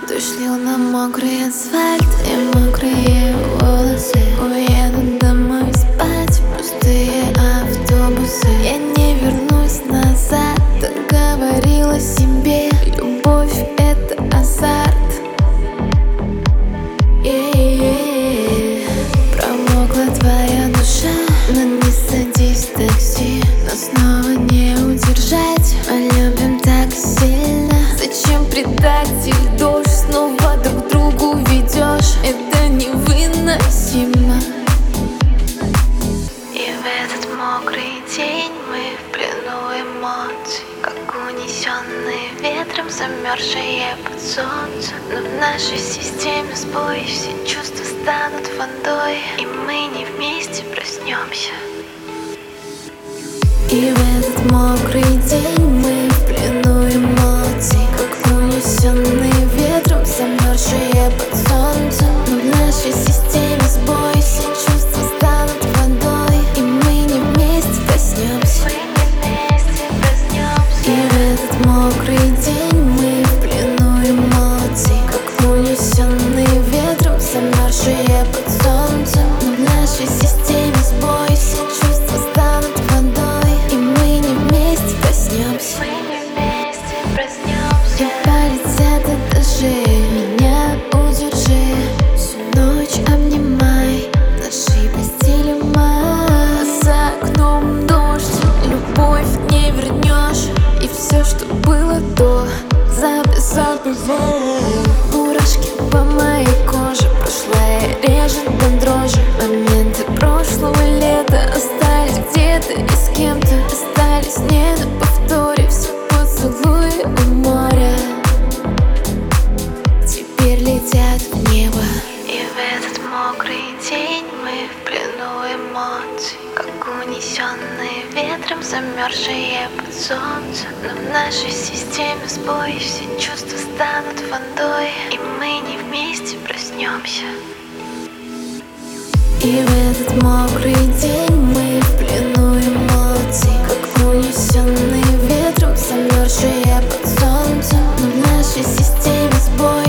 Дождь лил на мокрый асфальт и мокрые волосы. Уеду домой спать, пустые автобусы. Я не вернусь назад, так говорила себе. Любовь — это азарт. Промокла твоя душа, но не садись в такси. Нас снова не удержать, мы любим так сильно. Зачем предатель дождь, снова друг к другу ведешь? Это невыносимо. И в этот мокрый день мы в плену эмоций, как унесенные ветром, замерзшие под солнцем. Но в нашей системе сбой, все чувства станут водой, и мы не вместе проснемся. И в этот мокрый день мы в плену эмоций, как унесенные ветром, замерзшие под солнцем. Но в нашей системе сбой, все чувства станут водой, и мы не вместе проснемся. И в этот мокрый день мы в плену эмоций, как унесенные ветром, замерзшие под солнцем. Но в нашей системе сбой, все чувства станут водой, и мы не вместе проснемся. И полетят этажи, меня удержи, всю ночь обнимай, в нашей постели май. За окном дождь, любовь не вернешь, и все, что было до, забывай. Мурашки по моей коже, прошлое режет до дрожи. Моменты прошлого лета остались где-то и с кем-то остались не на повторе. Все поцелуи у моря теперь летят в небо. И в этот мокрый день мы в плену эмоций, как унесенные ветром, замерзшие под солнцем. Но в нашей системе сбой, все чувства станут водой, и мы не вместе проснемся. И в этот мокрый день мы в плену эмоций, как унесенные ветром, замерзшие под солнцем. Но в нашей системе сбой,